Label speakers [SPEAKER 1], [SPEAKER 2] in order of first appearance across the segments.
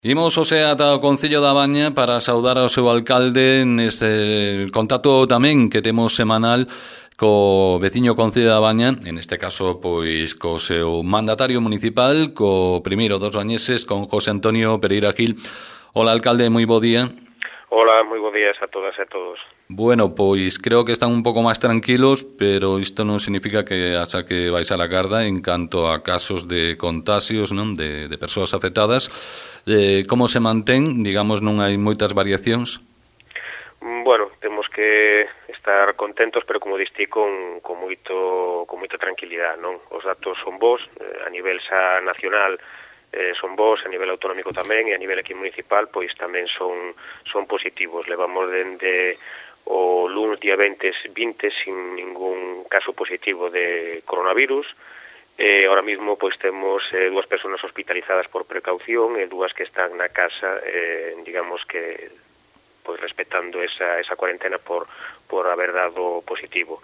[SPEAKER 1] Imos hoxe ata o Concello da Baña para saudar ao seu alcalde neste contacto tamén que temos semanal co veciño Concello da Baña, en este caso pois co seu mandatario municipal, co primeiro dos bañeses, con José Antonio Pereira Gil. Hola, alcalde, moi bo día.
[SPEAKER 2] Hola, moi bo días a todas e a todos.
[SPEAKER 1] Bueno, pois creo que están un pouco máis tranquilos, pero isto non significa que haxa que baixar a garda en canto a casos de contagios, non, de persoas afectadas. Como se mantén? Digamos, non hai moitas variacións?
[SPEAKER 2] Bueno, temos que estar contentos, pero como diste con moita tranquilidade, non? Os datos son bons, a nivel xa nacional son bons, a nivel autonómico tamén, e a nivel aquí municipal, pois tamén son positivos. Levamos dende o lunes día 20 sin ningún caso positivo de coronavirus. Ahora mismo pois temos dúas persoas hospitalizadas por precaución e dúas que están na casa, digamos que pois respetando esa cuarentena por haber dado positivo.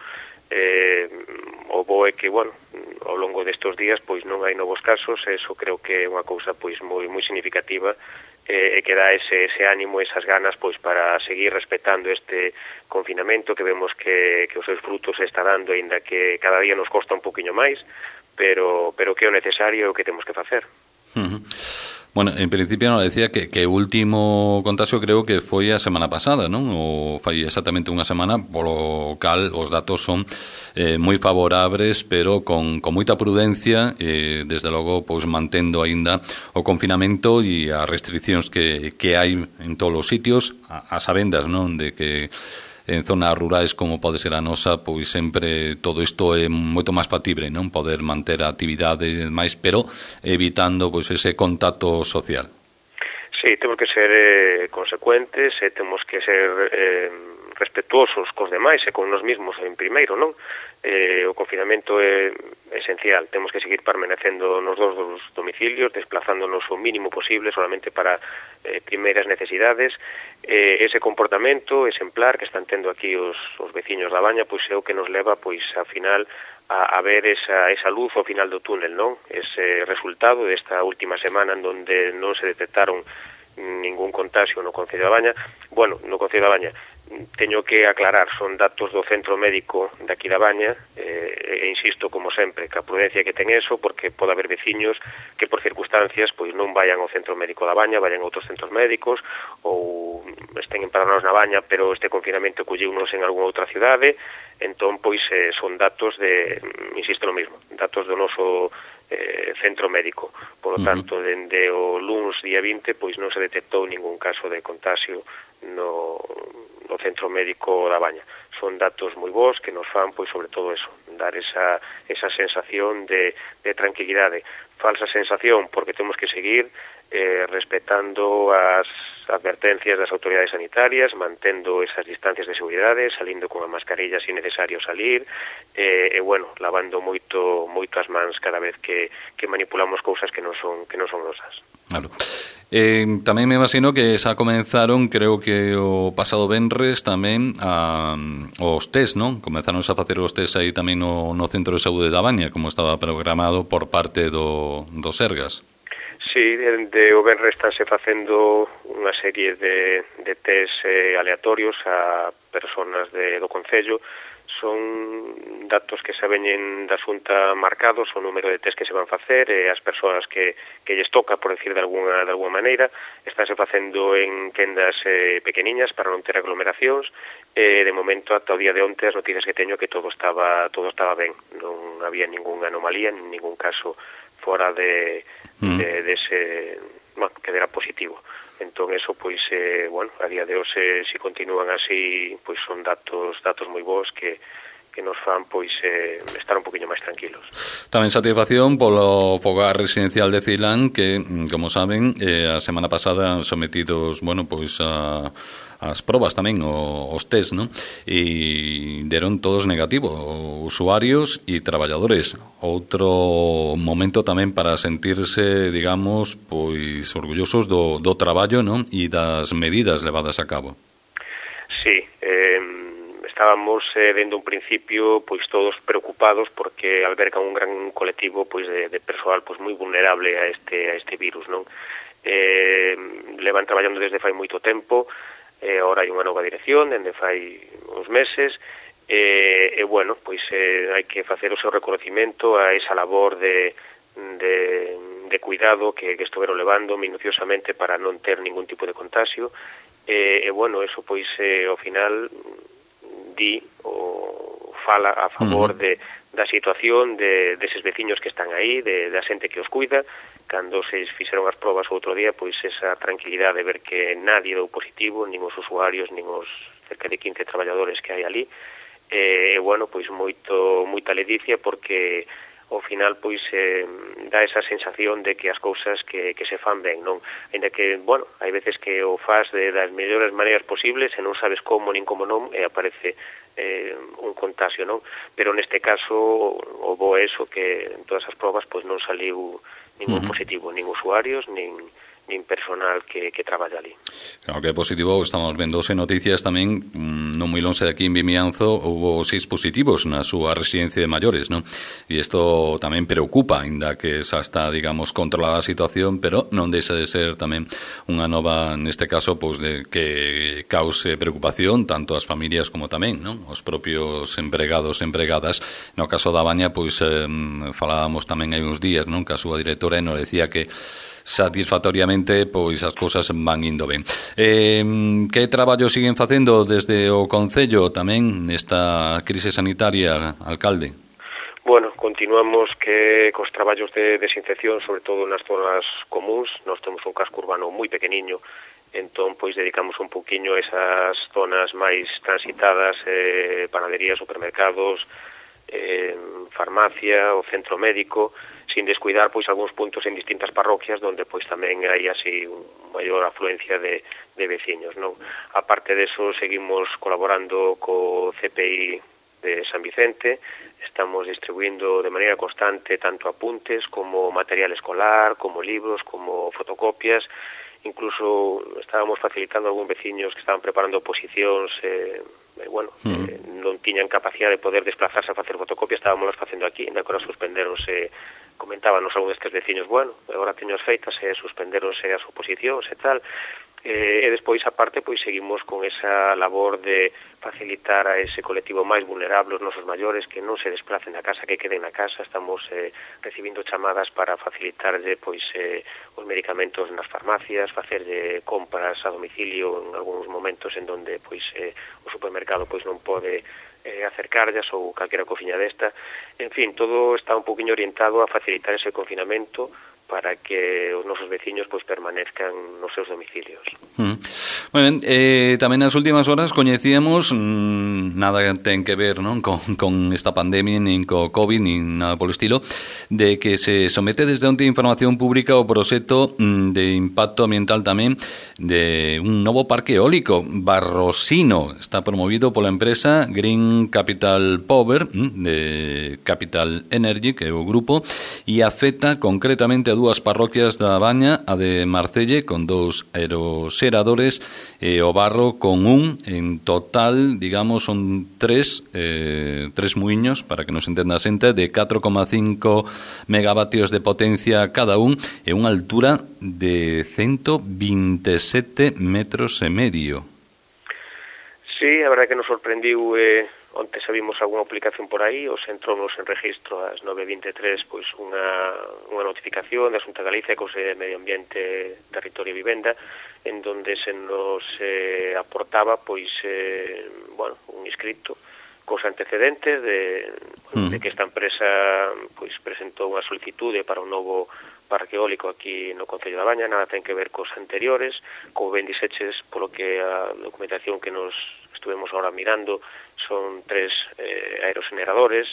[SPEAKER 2] O bo é que, bueno, ao longo destes días pois non hai novos casos, eso creo que é unha cousa pois moi significativa, e que dá ese ánimo, esas ganas pois para seguir respetando este confinamento que vemos que os seus frutos se está dando, aínda que cada día nos costa un poquinho máis, pero que é o necesario e o que temos que facer.
[SPEAKER 1] Bueno, en principio nos decía que o último contagio creo que foi a semana pasada, non? Ou fai exactamente unha semana, polo cal os datos son moi favorables, pero con moita prudencia, desde logo, pois mantendo aínda o confinamento e as restriccións que hai en todos os sitios, a sabendas, non, de que en zonas rurais como pode ser a nosa, pois sempre todo isto é moito máis factible, non? Poder manter a actividade máis, pero evitando pois ese contacto social.
[SPEAKER 2] Sí, temos que ser consecuentes e temos que ser respetuosos cos demais e con nos mesmos en primeiro, non? O confinamento é esencial, temos que seguir permanecendo nos dos domicilios, desplazándonos o mínimo posible solamente para primeiras necesidades. Ese comportamento exemplar que están tendo aquí os veciños da Baña, pois é o que nos leva pois ao final a ver esa luz ao final do túnel, non? Ese resultado desta última semana en donde non se detectaron ningún contagio no Concello da Baña. Bueno, no Concello da Baña teño que aclarar, son datos do centro médico daqui da Baña, e insisto, como sempre, que a prudencia que ten eso, porque pode haber veciños que por circunstancias pois non vayan ao centro médico da Baña, vayan a outros centros médicos, ou estén empadronados na Baña, pero este confinamento colliunos en algunha outra cidade. Entón, pois, son datos insisto no mesmo, datos do noso centro médico. Por lo tanto, dende o lunes día 20, pois non se detectou ningún caso de contagio no centro médico da Baña. Son datos moi bons que nos fan, pois, sobre todo eso, dar esa sensación de tranquilidade. Falsa sensación, porque temos que seguir respetando as advertencias das autoridades sanitarias, mantendo esas distancias de seguridade, salindo con a mascarilla se necesario salir, e bueno, lavando moito as mans cada vez que manipulamos cousas que non son nosas.
[SPEAKER 1] Claro. Tamén me imagino que xa comenzaron, creo que o pasado venres tamén os test, non? Comenzaron a facer os test aí tamén no Centro de Saúde da Baña, como estaba programado por parte do Sergas.
[SPEAKER 2] Sí, dende o venres estánse facendo unha serie de test aleatorios a personas do Concello. Son datos que se veñen da Xunta marcados, o número de test que se van facer e as persoas que lles toca, por decir de alguna maneira. Estánse facendo en quendas pequeniñas para non ter aglomeracións, e de momento ata o día de onte as noticias que teño que todo estaba ben, non había ninguna anomalía, ningún caso fora dese, bueno, que era positivo. Entón, eso, pois, bueno, a día de hoxe, se continúan así, pois son datos moi bons que nos fan, pois, estar un poquinho máis tranquilos.
[SPEAKER 1] Tamén satisfacción polo fogar residencial de Cilán, que, como saben, a semana pasada sometidos, bueno, pois, as probas tamén, os test, non? E deron todos negativos, usuarios e traballadores. Outro momento tamén para sentirse, digamos, pois, orgullosos do traballo, non? E das medidas levadas a cabo.
[SPEAKER 2] Sí, estábamos dende un principio pois todos preocupados porque albergan un gran colectivo pois de persoal pois moi vulnerable a este virus, non? levan traballando desde fai moito tempo, agora hai unha nova dirección, dende fai uns meses, e bueno, pois hai que facer o seu reconocimento a esa labor de cuidado que estuveron levando minuciosamente para non ter ningún tipo de contagio, e bueno, eso pois ao final di ou fala a favor da situación deses veciños que están aí, da xente que os cuida. Cando se fixeron as probas outro día, pois esa tranquilidade de ver que nadie deu positivo, nin os usuarios, nin os cerca de 15 traballadores que hai ali, e bueno, pois moita ledicia, porque ao final pois dá esa sensación de que as cousas que se fan ben, non? Ainda que, bueno, hai veces que o faz das mellores maneiras posibles e non sabes como nin como non, e aparece un contagio, non? Pero neste caso o bo é eso, que en todas as probas pois non saliu ningún positivo, nin usuarios, nin personal que traballa ali.
[SPEAKER 1] Claro que é positivo, estamos vendo en noticias tamén, non moi lonxe de aquí en Vimianzo, houve 6 positivos na súa residencia de maiores, non? E isto tamén preocupa, ainda que xa está, digamos, controlada a situación, pero non deixa de ser tamén unha nova, neste caso, pois de que cause preocupación tanto as familias como tamén, non? Os propios empregados e empregadas. No caso da Baña, pois falábamos tamén hai uns días, non? Que a súa directora nos decía que satisfactoriamente pois as cousas van indo ben. Que traballo siguen facendo desde o Concello tamén nesta crise sanitaria, alcalde?
[SPEAKER 2] Bueno, continuamos cos traballos de desinfección, sobre todo nas zonas comuns. Nós temos un casco urbano moi pequeniño, entón pois dedicamos un poquinho a esas zonas máis transitadas, panaderías, supermercados, farmacia, o centro médico, sin descuidar pois algúns puntos en distintas parroquias onde pois tamén hai así maior afluencia de veciños, non? A parte deso, seguimos colaborando co CPI de San Vicente, estamos distribuindo de maneira constante tanto apuntes como material escolar, como libros, como fotocopias. Incluso estábamos facilitando a algúns veciños que estaban preparando oposicións, non tiñan capacidade de poder desplazarse a facer fotocopias, estábamos facendo aquí, ainda que ahora suspenderonse. Comentábanos algún destes veciños, bueno, agora teño as feitas e suspenderonse as oposicións e tal, e despois, aparte, pois seguimos con esa labor de facilitar a ese colectivo máis vulnerable, os nosos maiores, que non se desplacen da casa, que queden na casa. Estamos recibindo chamadas para facilitarlle pois os medicamentos nas farmacias, facerlle compras a domicilio en algúns momentos en donde pois o supermercado pois non pode acercarllas ou calquera cociña desta. En fin, todo está un poquinho orientado a facilitar ese confinamento para que os nosos veciños pois permanezcan nos seus domicilios.
[SPEAKER 1] Moi ben, tamén nas últimas horas coñecíamos, nada ten que ver, non, con esta pandemia, nin co COVID, nin nada polo estilo, de que se somete desde onde información pública o proxecto de impacto ambiental tamén de un novo parque eólico Barrosino. Está promovido pola empresa Green Capital Power de Capital Energy, que é o grupo, e afecta concretamente a dúas parroquias da Baña, a de Marcelle con 2 aeroseradores e o Barro con un. En total, digamos, son tres muiños, para que nos entenda a xente, de 4,5 megavatios de potencia cada un e unha altura de 127 metros e medio.
[SPEAKER 2] Sí, a verdade que nos sorprendiu. Onte sabimos algunha aplicación por aí, os entronos en registro ás 9:23, pois unha notificación da Xunta de Galicia, Consellería de Medio Ambiente, Territorio e Vivenda, en donde se nos aportaba pois un inscrito cos antecedentes de que esta empresa pois presentou unha solicitude para un novo parque eólico aquí no Concello da Baña. Nada ten que ver cos anteriores, como ben dixeches, polo que a documentación que nos estuvemos ahora mirando son 3 aerogeneradores,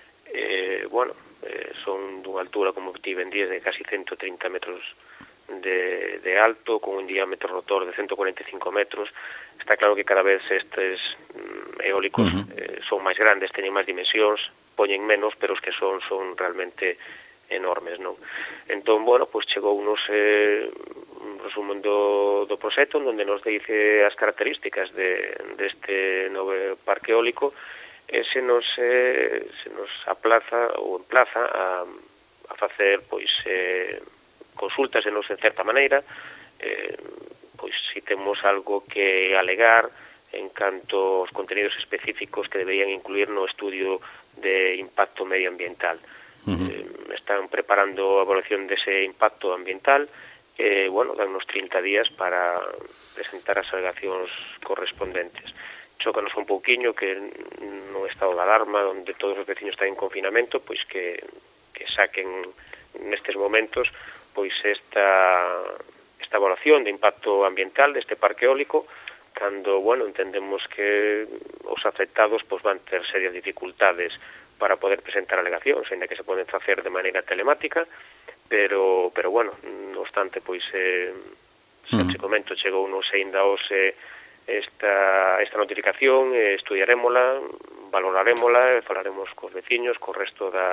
[SPEAKER 2] son dunha altura, como ti ben días, de casi 130 metros de alto, con un diámetro rotor de 145 metros. Está claro que cada vez estes eólicos son máis grandes, teñen máis dimensións, poñen menos, pero os que son realmente enormes, non? Entón, pois chegou unos resumen do proxecto, onde nos dice as características deste novo parque eólico, e se nos emplaza a facer pois consúltasenos en certa maneira, pois se temos algo que alegar en canto aos contenidos específicos que deberían incluir no estudio de impacto medioambiental. Están preparando a evaluación dese impacto ambiental e, dannos 30 días para presentar as alegacións correspondentes. Chócanos un pouquiño que no estado de alarma, onde todos os veciños están en confinamento, pois que saquen nestes momentos pois esta evaluación de impacto ambiental deste parque eólico, cando, entendemos que os afectados pois van ter serias dificultades para poder presentar alegacións, ainda que se poden facer de maneira telemática, pero no obstante, pois, se comento, chegou nos aínda hoxe esta notificación, estudiarémola, valorarémola, falaremos cos veciños, co resto da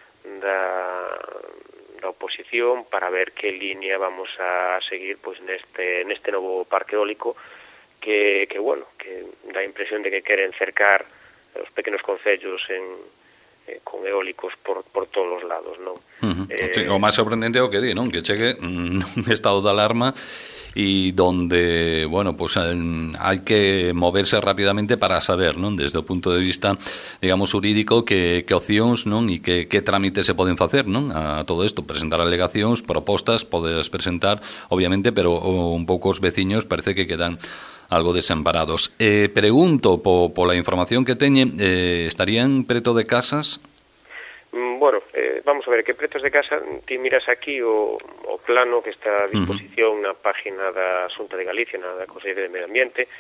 [SPEAKER 2] oposición para ver que línea vamos a seguir pois neste novo parque eólico que dá a impresión de que queren cercar os pequenos concellos con eólicos por todos os lados, non?
[SPEAKER 1] O máis sorprendente é o que di, non? Que chegue un estado de alarma y donde, hay que moverse rápidamente para saber, non? Desde o punto de vista, digamos, jurídico, que opcións, non? E que trámites se poden facer, non? A todo isto, presentar alegacións, propostas, podes presentar, obviamente, pero un pouco os veciños parece que quedan algo desamparados. Pregunto, pola información que teñen, estarían preto de casas?
[SPEAKER 2] Vamos a ver, que pretos de casa, ti miras aquí o plano que está a disposición na página da Xunta de Galicia, da Consellería de Medio Ambiente,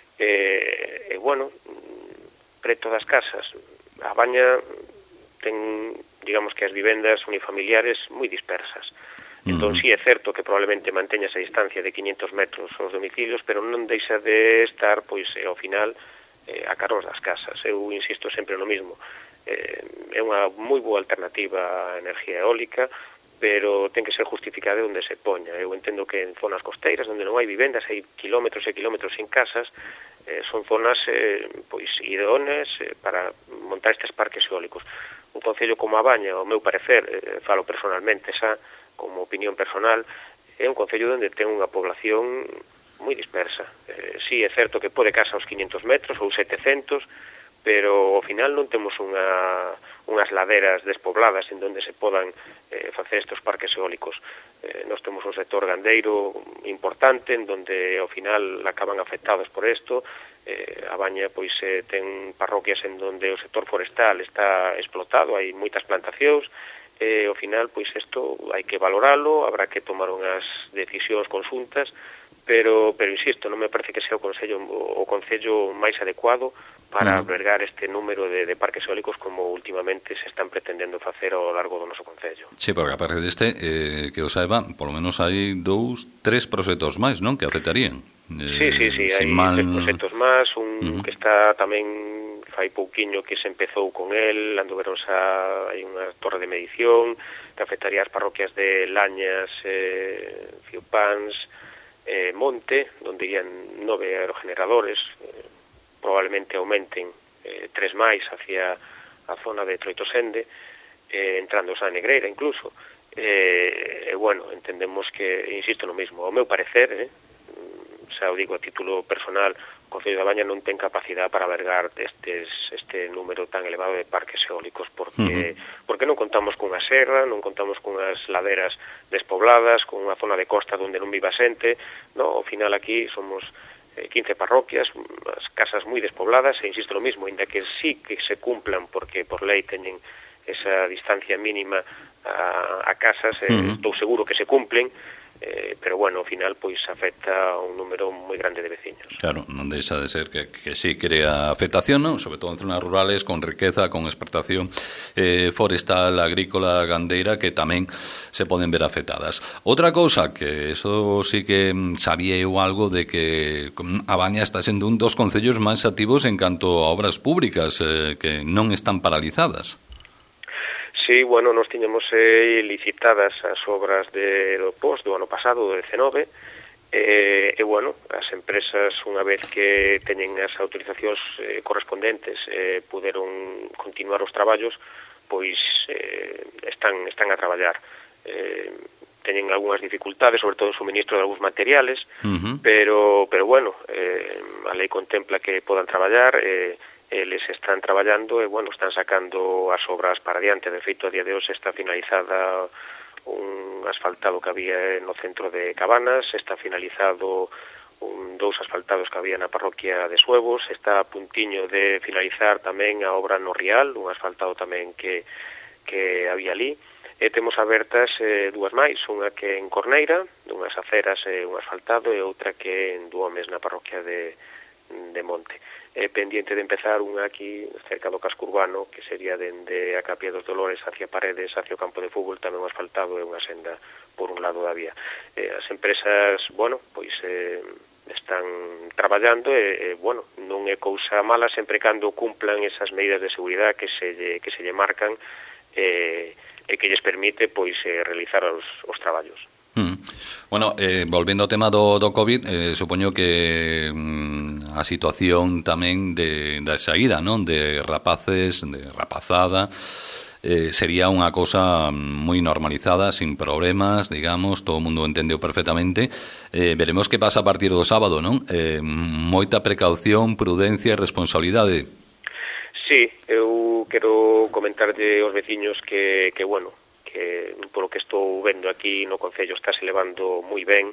[SPEAKER 2] preto das casas, a Baña ten, digamos que as vivendas unifamiliares moi dispersas. Entón, sí, é certo que probablemente manteña esa distancia de 500 metros aos domicilios, pero non deixa de estar, pois, ao final, a carón das casas. Eu insisto sempre no mismo. É unha moi boa alternativa á energía eólica, pero ten que ser justificada onde se poña. Eu entendo que en zonas costeiras, onde non hai vivendas, hai kilómetros e kilómetros sin casas, son zonas pois idóneas para montar estes parques eólicos. Un concello como a Baña, ao meu parecer, falo personalmente, xa como opinión personal, é un concello onde ten unha población moi dispersa. Sí, é certo que pode casa aos 500 metros ou 700, pero ao final non temos unhas laderas despobladas en donde se podan facer estes parques eólicos. Nós temos un sector gandeiro importante en donde ao final acaban afectados por isto. A Baña pois ten parroquias en donde o sector forestal está explotado, hai moitas plantacións, e ao final pois isto hai que valoralo, habrá que tomar unhas decisións conxuntas, pero insisto, non me parece que sea o concello máis adecuado para albergar este número de parques eólicos como últimamente se están pretendendo facer ao largo do noso concello.
[SPEAKER 1] Sí, porque a partir deste, que o saiba, polo menos hai 2, 3 proxectos máis, non? Que afectarían.
[SPEAKER 2] Sí, hai 3 proxectos máis, un que está tamén fai pouquiño que se empezou con el, anduveron hai unha torre de medición que afectaría as parroquias de Lañas, Fiupans, Monte, onde irían 9 aerogeneradores, probablemente aumenten 3 máis hacia a zona de Troitosende, entrando a Negreira incluso. Entendemos que, insisto no mesmo, ao meu parecer, xa o digo a título personal, o Concello da Baña non ten capacidade para albergar este número tan elevado de parques eólicos porque non contamos cunha serra, non contamos cunhas laderas despobladas, con unha zona de costa onde non viva xente. Ao final aquí somos 15 parroquias, as casas moi despobladas, e insisto no mismo, ainda que sí que se cumplan porque por lei teñen esa distancia mínima a casas, estou seguro que se cumplen, pero ao final pois afecta a un número moi grande de veciños.
[SPEAKER 1] Claro, non deixa de ser que sí crea afectación, non? Sobre todo en zonas rurales con riqueza, con explotación forestal, agrícola, gandeira, que tamén se poden ver afectadas. Outra cousa, que eso sí que sabía eu algo de que a Baña está sendo un dos concellos máis activos en canto a obras públicas que non están paralizadas.
[SPEAKER 2] Sí, nos tiñamos licitadas as obras do POS do ano pasado, do 19, as empresas, unha vez que teñen as autorizacións correspondentes, puderon continuar os traballos, pois están a traballar. teñen algunhas dificultades, sobre todo en suministro de algúns materiales, pero bueno, a lei contempla que podan traballar, eles están traballando e, bueno, están sacando as obras para adiante. De feito, a día de hoxe está finalizada un asfaltado que había no centro de Cabanas, está finalizado dous asfaltados que había na parroquia de Suevos, está a puntiño de finalizar tamén a obra no Rial, un asfaltado tamén que había ali, e temos abertas dúas máis, unha que en Corneira, dunhas aceras e un asfaltado, e outra que en Duomes na parroquia de Monte. Pendiente de empezar unha aquí cerca do casco urbano, que sería dende a Capia dos Dolores hacia Paredes, hacia o campo de fútbol, tamén un asfaltado e unha senda por un lado da vía. As empresas, bueno, pois están traballando e, bueno, non é cousa mala sempre cando cumplan esas medidas de seguridade que se lle marcan e que lles permite pois realizar os traballos.
[SPEAKER 1] Bueno, volvendo ao tema do COVID, supoño que a situación tamén da saída, non, de rapaces, de rapazada, sería unha cosa moi normalizada, sin problemas, digamos, todo o mundo entendeu perfectamente. Veremos que pasa a partir do sábado, non? Moita precaución, prudencia e responsabilidade.
[SPEAKER 2] Sí, eu quero comentarlle aos veciños que bueno, que polo que estou vendo aquí no Concello está se levando moi ben.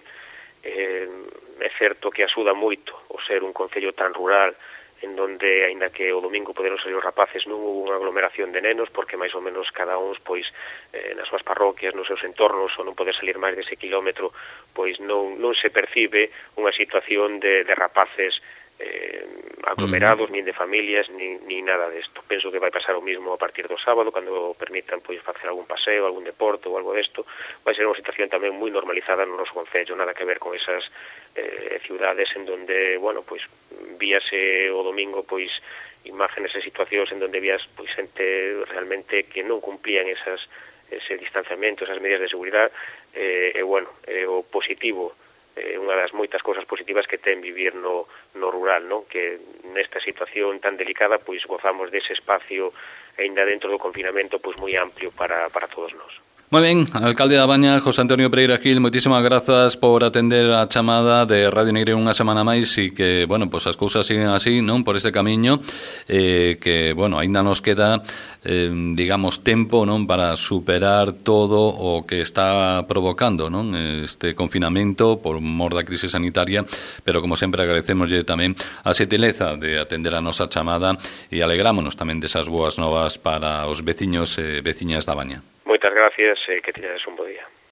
[SPEAKER 2] É certo que axuda moito o ser un concello tan rural, en donde, aínda que o domingo poderon salir os rapaces, non hubo unha aglomeración de nenos, porque máis ou menos cada uns, pois, nas súas parroquias, nos seus entornos, ou non poder salir máis dese kilómetro, pois non se percibe unha situación de rapaces aglomerados, nin de familias, nin nada desto. Penso que vai pasar o mismo a partir do sábado, cando permitan pois facer algún paseo, algún deporte ou algo desto. Vai ser unha situación tamén moi normalizada no noso concello, nada que ver con esas ciudades en donde, bueno, pois víase o domingo pois imágenes e situacións en donde vías pois xente realmente que non cumplían ese distanciamento, esas medidas de seguridade, e bueno, o positivo, unha das moitas cousas positivas que ten vivir no rural, non? Que nesta situación tan delicada pois gozamos dese espacio aínda dentro do confinamento pois moi amplio para todos nós.
[SPEAKER 1] Moi ben, alcalde da Baña, José Antonio Pereira Gil, moitísimas grazas por atender a chamada de Radio Negreo unha semana máis e que, bueno, pois as cousas siguen así, non, por este camiño, que, bueno, aínda nos queda, digamos, tempo, non, para superar todo o que está provocando, non, este confinamento por mor da crise sanitaria, pero como sempre agradecemoslle tamén a xentileza de atender a nosa chamada e alegrámonos tamén desas boas novas para os veciños e veciñas da Baña.
[SPEAKER 2] Moitas gracias e que teñades un bo día.